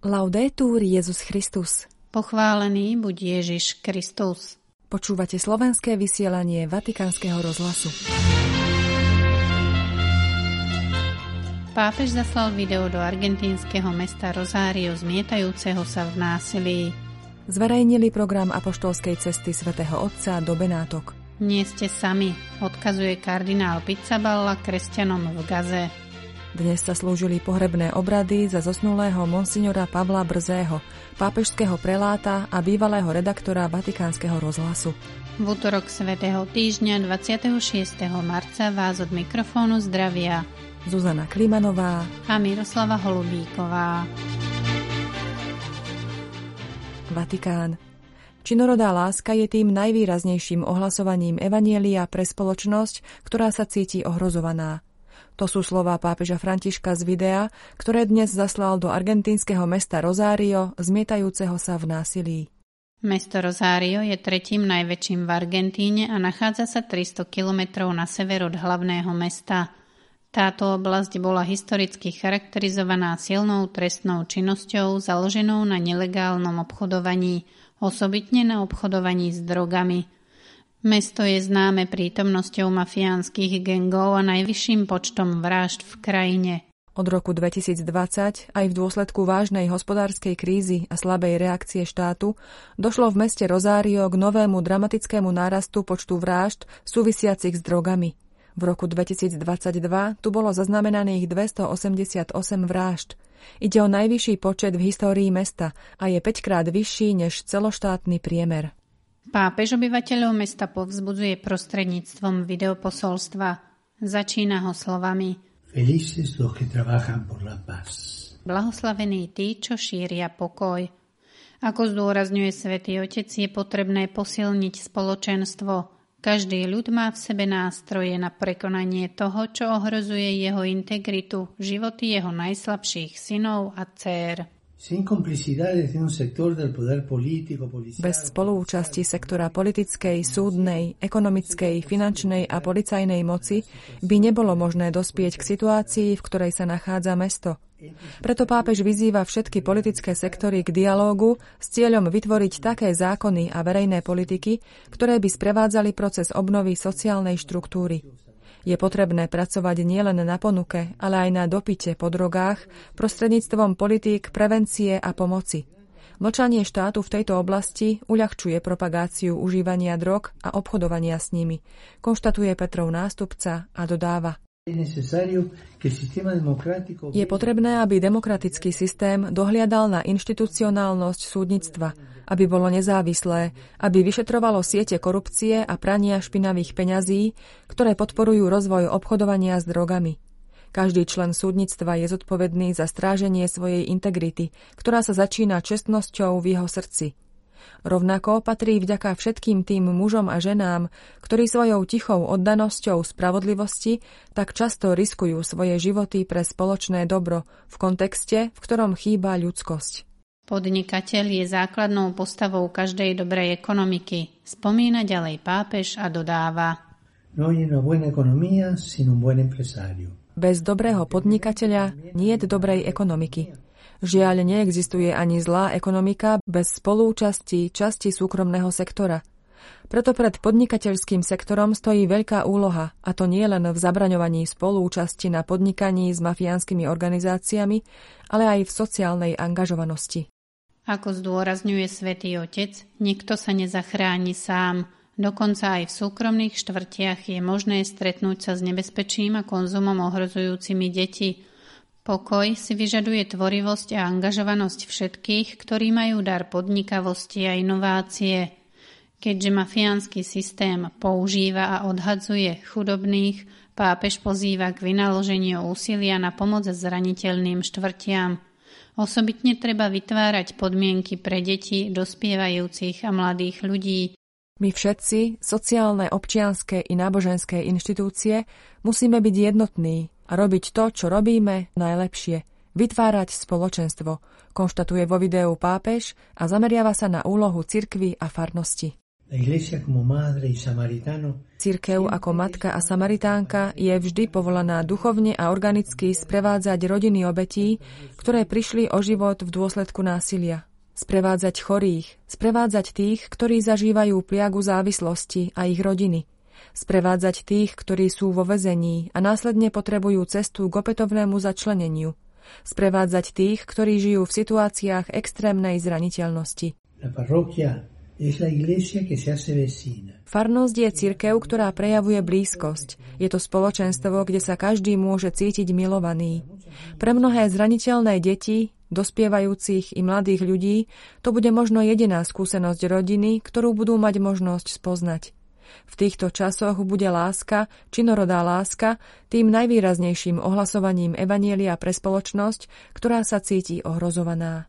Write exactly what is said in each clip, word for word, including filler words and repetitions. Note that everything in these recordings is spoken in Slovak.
Laudetur Jesus Christus. Pochválený buď Ježiš Kristus. Počúvate slovenské vysielanie Vatikánskeho rozhlasu. Pápež zaslal video do argentínskeho mesta Rosario zmietajúceho sa v násilí. Zverejnili program apoštolskej cesty svätého Otca do Benátok. Nie ste sami, odkazuje kardinál Pizzaballa kresťanom v Gaze. Dnes sa slúžili pohrebné obrady za zosnulého monsignora Pavla Brzého, pápežského preláta a bývalého redaktora Vatikánskeho rozhlasu. V utorok svätého týždňa dvadsiateho šiesteho marca vás od mikrofónu zdravia Zuzana Klimanová a Miroslava Holubíková. Vatikán. Činorodá láska je tým najvýraznejším ohlasovaním evanjelia pre spoločnosť, ktorá sa cíti ohrozovaná. To sú slová pápeža Františka z videa, ktoré dnes zaslal do argentínskeho mesta Rosario, zmietajúceho sa v násilí. Mesto Rosario je tretím najväčším v Argentíne a nachádza sa tristo kilometrov na sever od hlavného mesta. Táto oblasť bola historicky charakterizovaná silnou trestnou činnosťou založenou na nelegálnom obchodovaní, osobitne na obchodovaní s drogami. Mesto je známe prítomnosťou mafiánskych gangov a najvyšším počtom vražd v krajine. Od roku dvetisícdvadsať, aj v dôsledku vážnej hospodárskej krízy a slabej reakcie štátu, došlo v meste Rosario k novému dramatickému nárastu počtu vražd súvisiacich s drogami. V roku dvetisícdvadsaťdva tu bolo zaznamenaných dvestoosemdesiatosem vražd. Ide o najvyšší počet v histórii mesta a je päťkrát vyšší než celoštátny priemer. Pápež obyvateľov mesta povzbudzuje prostredníctvom videoposolstva. Začína ho slovami: Felices los que trabajan por la paz. Blahoslavení tí, čo šíria pokoj. Ako zdôrazňuje Svätý Otec, je potrebné posilniť spoločenstvo. Každý ľud má v sebe nástroje na prekonanie toho, čo ohrozuje jeho integritu, životy jeho najslabších synov a dcér. Bez spolúčasti sektora politickej, súdnej, ekonomickej, finančnej a policajnej moci by nebolo možné dospieť k situácii, v ktorej sa nachádza mesto. Preto pápež vyzýva všetky politické sektory k dialógu s cieľom vytvoriť také zákony a verejné politiky, ktoré by sprevádzali proces obnovy sociálnej štruktúry. Je potrebné pracovať nielen na ponuke, ale aj na dopyte po drogách prostredníctvom politík prevencie a pomoci. Mlčanie štátu v tejto oblasti uľahčuje propagáciu užívania drog a obchodovania s nimi, konštatuje Petrov nástupca a dodáva: Je potrebné, aby demokratický systém dohliadal na inštitucionálnosť súdnictva, aby bolo nezávislé, aby vyšetrovalo siete korupcie a prania špinavých peňazí, ktoré podporujú rozvoj obchodovania s drogami. Každý člen súdnictva je zodpovedný za stráženie svojej integrity, ktorá sa začína čestnosťou v jeho srdci. Rovnako patrí vďaka všetkým tým mužom a ženám, ktorí svojou tichou oddanosťou spravodlivosti tak často riskujú svoje životy pre spoločné dobro v kontexte, v ktorom chýba ľudskosť. Podnikateľ je základnou postavou každej dobrej ekonomiky, spomína ďalej pápež a dodáva: Bez dobrého podnikateľa niet dobrej ekonomiky. Žiaľ, neexistuje ani zlá ekonomika bez spolúčasti časti súkromného sektora. Preto pred podnikateľským sektorom stojí veľká úloha, a to nie len v zabraňovaní spolúčasti na podnikaní s mafiánskymi organizáciami, ale aj v sociálnej angažovanosti. Ako zdôrazňuje Svätý Otec, nikto sa nezachráni sám. Dokonca aj v súkromných štvrtiach je možné stretnúť sa s nebezpečím a konzumom ohrozujúcimi deti. Pokoj si vyžaduje tvorivosť a angažovanosť všetkých, ktorí majú dar podnikavosti a inovácie. Keďže mafiánsky systém používa a odhadzuje chudobných, pápež pozýva k vynaloženiu úsilia na pomoc zraniteľným štvrtiam. Osobitne treba vytvárať podmienky pre deti, dospievajúcich a mladých ľudí. My všetci, sociálne, občianske i náboženské inštitúcie, musíme byť jednotní a robiť to, čo robíme, najlepšie. Vytvárať spoločenstvo, konštatuje vo videu pápež a zameriava sa na úlohu cirkvi a farnosti. Cirkev ako matka a samaritánka je vždy povolaná duchovne a organicky sprevádzať rodiny obetí, ktoré prišli o život v dôsledku násilia. Sprevádzať chorých, sprevádzať tých, ktorí zažívajú pliagu závislosti a ich rodiny. Sprevádzať tých, ktorí sú vo väzení a následne potrebujú cestu k opätovnému začleneniu. Sprevádzať tých, ktorí žijú v situáciách extrémnej zraniteľnosti. Farnosť je cirkev, ktorá prejavuje blízkosť. Je to spoločenstvo, kde sa každý môže cítiť milovaný. Pre mnohé zraniteľné deti, dospievajúcich i mladých ľudí, to bude možno jediná skúsenosť rodiny, ktorú budú mať možnosť spoznať. V týchto časoch bude láska, činorodá láska, tým najvýraznejším ohlasovaním evanjelia pre spoločnosť, ktorá sa cíti ohrozovaná.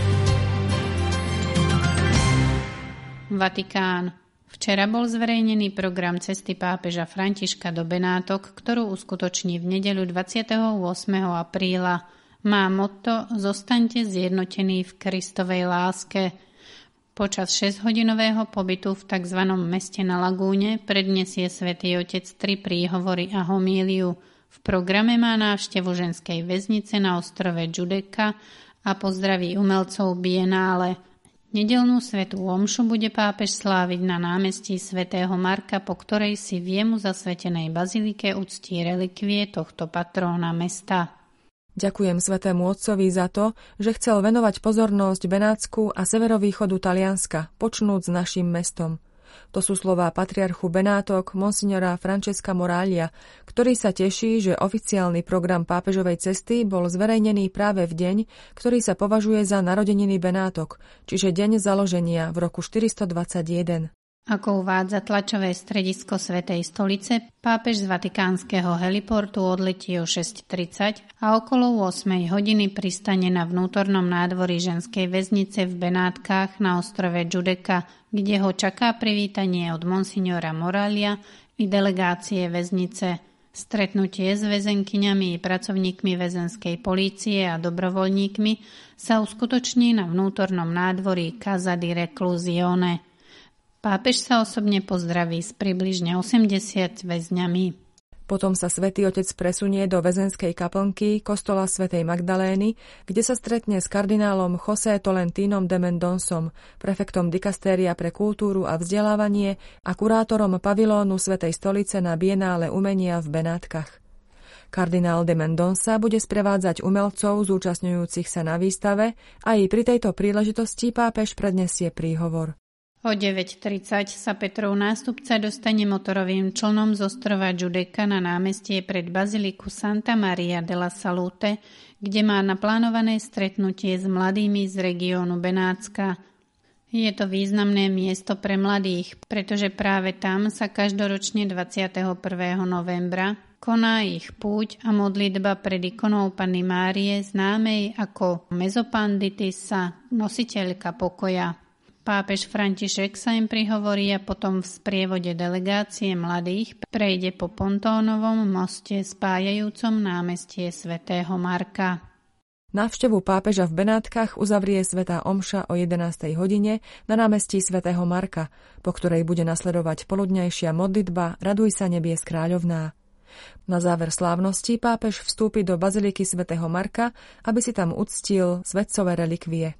Vatikán. Včera bol zverejnený program cesty pápeža Františka do Benátok, ktorú uskutoční v nedeľu dvadsiateho ôsmeho apríla. Má motto Zostaňte zjednotení v Kristovej láske. Počas šesťhodinového pobytu v tzv. Meste na Lagúne predniesie Svätý Otec tri príhovory a homíliu. V programe má návštevu ženskej väznice na ostrove Giudecca a pozdraví umelcov Bienále. Nedeľnú svätú omšu bude pápež sláviť na námestí svätého Marka, po ktorej si v jemu zasvetenej bazilike uctí relikvie tohto patróna mesta. Ďakujem svätému otcovi za to, že chcel venovať pozornosť Benátsku a severovýchodu Talianska, počnúc s naším mestom. To sú slová patriarchu Benátok, monsignora Francesca Moralia, ktorý sa teší, že oficiálny program pápežovej cesty bol zverejnený práve v deň, ktorý sa považuje za narodeniny Benátok, čiže deň založenia v roku štyristodvadsaťjeden. Ako uvádza tlačové stredisko Svätej stolice, pápež z vatikánskeho heliportu odletí o šesť tridsať a okolo ôsmej hodiny pristane na vnútornom nádvorí ženskej väznice v Benátkach na ostrove Giudecca, kde ho čaká privítanie od monsignora Moralia i delegácie väznice. Stretnutie s väzenkyňami i pracovníkmi väzenskej polície a dobrovoľníkmi sa uskutoční na vnútornom nádvorí Casa di Reclusione. Pápež sa osobne pozdraví s približne osemdesiat väzňami. Potom sa Svätý Otec presunie do väzenskej kaplnky kostola svätej Magdalény, kde sa stretne s kardinálom José Tolentínom de Mendonsom, prefektom dikastéria pre kultúru a vzdelávanie a kurátorom pavilónu Svätej stolice na Bienále umenia v Benátkach. Kardinál de Mendonsa bude sprevádzať umelcov zúčastňujúcich sa na výstave a i pri tejto príležitosti pápež prednesie príhovor. O deväť tridsať sa Petrov nástupca dostane motorovým člnom z ostrova Giudecca na námestie pred baziliku Santa Maria della Salute, kde má naplánované stretnutie s mladými z regiónu Benátska. Je to významné miesto pre mladých, pretože práve tam sa každoročne dvadsiateho prvého novembra koná ich púť a modlitba pred ikonou Panny Márie, známej ako Mezopanditissa, nositeľka pokoja. Pápež František sa im prihovorí a potom v sprievode delegácie mladých prejde po pontónovom moste spájajúcom námestie svätého Marka. Návštevu pápeža v Benátkach uzavrie svätá omša o jedenástej hodine na námestí svätého Marka, po ktorej bude nasledovať poludňajšia modlitba Raduj sa nebies kráľovná. Na záver slávnosti pápež vstúpi do baziliky svätého Marka, aby si tam uctil svätcové relikvie.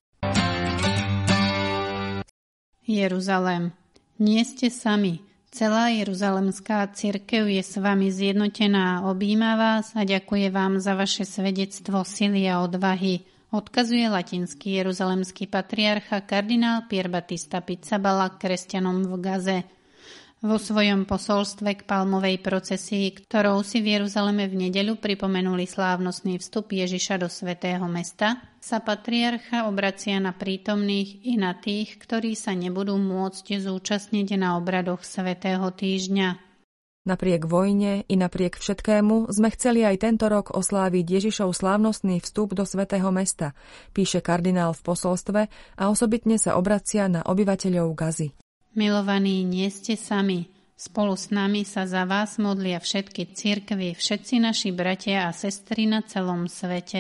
Jeruzalém. Nie ste sami. Celá jeruzalemská cirkev je s vami zjednotená a objíma vás a ďakuje vám za vaše svedectvo sily a odvahy, odkazuje latinský jeruzalemský patriarcha kardinál Pier Battista Pizzaballa kresťanom v Gaze. Vo svojom posolstve k palmovej procesii, ktorou si v Jeruzaleme v nedeľu pripomenuli slávnostný vstup Ježiša do svätého mesta, sa patriarcha obracia na prítomných i na tých, ktorí sa nebudú môcť zúčastniť na obradoch svätého týždňa. Napriek vojne i napriek všetkému sme chceli aj tento rok osláviť Ježišov slávnostný vstup do svätého mesta, píše kardinál v posolstve a osobitne sa obracia na obyvateľov Gazy. Milovaní, nie ste sami. Spolu s nami sa za vás modlia všetky cirkvi, všetci naši bratia a sestry na celom svete.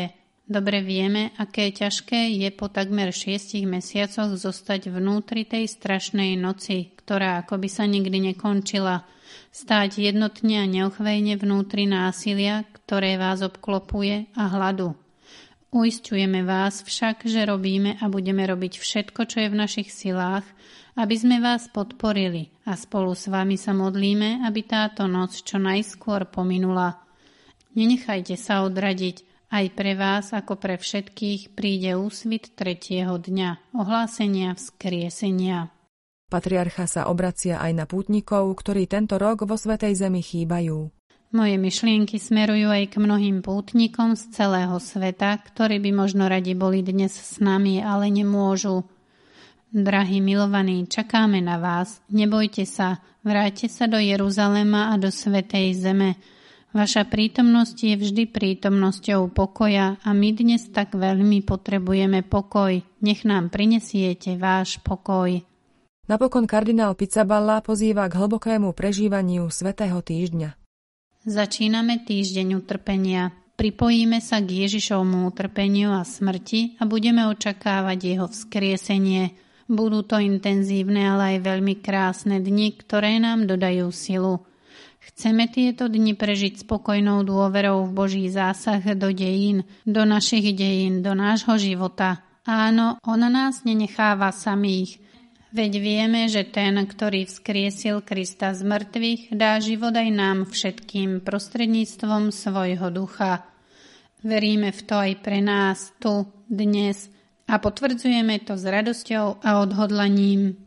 Dobre vieme, aké ťažké je po takmer šiestich mesiacoch zostať vnútri tej strašnej noci, ktorá akoby sa nikdy nekončila. Stáť jednotne a neochvejne vnútri násilia, ktoré vás obklopuje, a hladu. Uisťujeme vás však, že robíme a budeme robiť všetko, čo je v našich silách, aby sme vás podporili, a spolu s vami sa modlíme, aby táto noc čo najskôr pominula. Nenechajte sa odradiť. Aj pre vás, ako pre všetkých, príde úsvit tretieho dňa, ohlásenia vzkriesenia. Patriarcha sa obracia aj na pútnikov, ktorí tento rok vo Svätej Zemi chýbajú. Moje myšlienky smerujú aj k mnohým pútnikom z celého sveta, ktorí by možno radi boli dnes s nami, ale nemôžu. Drahí milovaní, čakáme na vás. Nebojte sa, vráťte sa do Jeruzalema a do Svätej Zeme. Vaša prítomnosť je vždy prítomnosťou pokoja a my dnes tak veľmi potrebujeme pokoj. Nech nám prinesiete váš pokoj. Napokon kardinál Pizzaballa pozýva k hlbokému prežívaniu Svätého týždňa. Začíname týždeň utrpenia. Pripojíme sa k Ježišovmu utrpeniu a smrti a budeme očakávať jeho vzkriesenie. Budú to intenzívne, ale aj veľmi krásne dni, ktoré nám dodajú silu. Chceme tieto dni prežiť spokojnou dôverou v Boží zásah do dejín, do našich dejín, do nášho života. Áno, on nás nenecháva samých. Veď vieme, že ten, ktorý vzkriesil Krista z mŕtvych, dá život aj nám všetkým prostredníctvom svojho ducha. Veríme v to aj pre nás, tu, dnes, a potvrdzujeme to s radosťou a odhodlaním.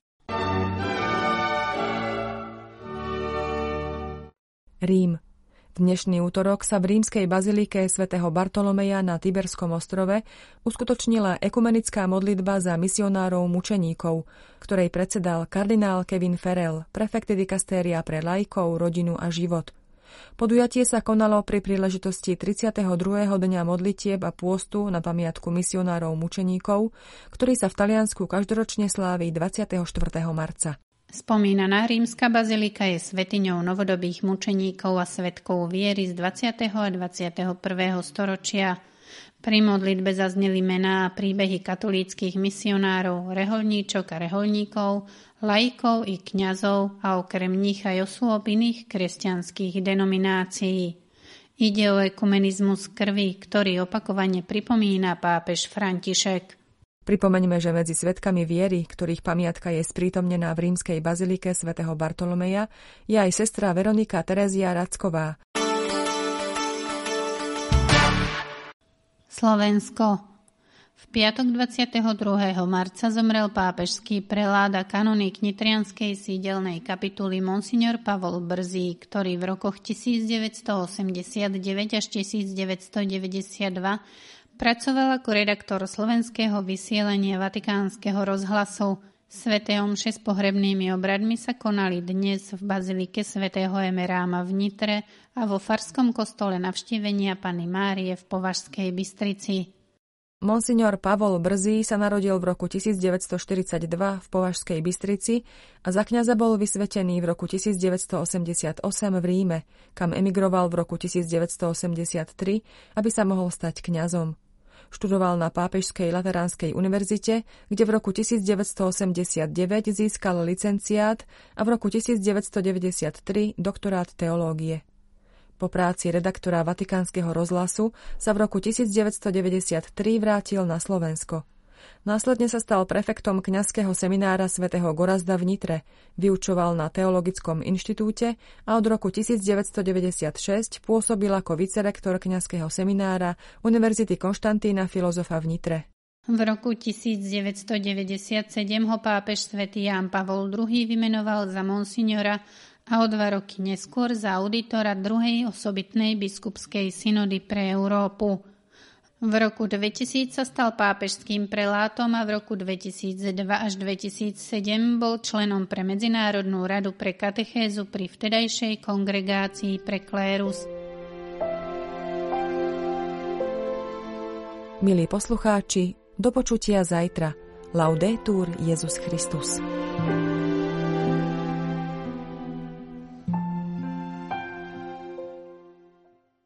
Rím. V dnešný útorok sa v rímskej bazilike svätého Bartolomeja na Tiberskom ostrove uskutočnila ekumenická modlitba za misionárov mučeníkov, ktorej predsedal kardinál Kevin Farrell, prefekt dikastéria pre laikov, rodinu a život. Podujatie sa konalo pri príležitosti tridsiateho druhého dňa modlitieb a pôstu na pamiatku misionárov mučeníkov, ktorý sa v Taliansku každoročne slávi dvadsiateho štvrtého marca. Spomínaná rímska bazilika je svätyňou novodobých mučeníkov a svedkov viery z dvadsiateho a dvadsiateho prvého storočia. Pri modlitbe zazneli mená a príbehy katolíckych misionárov, rehoľníčok a rehoľníkov, laikov i kňazov a okrem nich aj osôb iných kresťanských denominácií. Ide o ekumenizmus krvi, ktorý opakovane pripomína pápež František. Pripomeňme, že medzi svedkami viery, ktorých pamiatka je sprítomnená v rímskej bazilike svätého Bartolomeja, je aj sestra Veronika Terézia Racková. Slovensko. V piatok dvadsiateho druhého marca zomrel pápežský prelát a kanonik nitrianskej sídelnej kapituly monsignor Pavol Brzý, ktorý v rokoch devätnásťstoosemdesiatdeväť až devätnásťstodeväťdesiatdva pracoval ako redaktor slovenského vysielania Vatikánskeho rozhlasu. Sväté omše s pohrebnými obradmi sa konali dnes v bazilike svätého Emeráma v Nitre a vo farskom kostole Navštívenia Panny Márie v Považskej Bystrici. Monsignor Pavol Brzý sa narodil v roku tisícdeväťstoštyridsaťdva v Považskej Bystrici a za kňaza bol vysvetený v roku tisícdeväťstoosemdesiatosem v Ríme, kam emigroval v roku tisícdeväťstoosemdesiattri, aby sa mohol stať kňazom. Študoval na Pápežskej lateránskej univerzite, kde v roku tisícdeväťstoosemdesiatdeväť získal licenciát a v roku tisícdeväťstodeväťdesiattri doktorát teológie. Po práci redaktora Vatikánskeho rozhlasu sa v roku tisícdeväťstodeväťdesiattri vrátil na Slovensko. Následne sa stal prefektom kňazského seminára svätého Gorazda v Nitre, vyučoval na Teologickom inštitúte a od roku tisícdeväťstodeväťdesiatšesť pôsobil ako vicerektor kňazského seminára Univerzity Konštantína Filozofa v Nitre. V roku tisícdeväťstodeväťdesiatsedem ho pápež svätý Ján Pavol druhý vymenoval za monsignora a o dva roky neskôr za auditora druhej osobitnej biskupskej synody pre Európu. V roku dvetisíc sa stal pápežským prelátom a v roku dvetisícdva až dvetisícsedem bol členom pre Medzinárodnú radu pre katechézu pri vtedajšej kongregácii pre klérus. Milí poslucháči, do počutia zajtra. Laudetur Jesus Christus.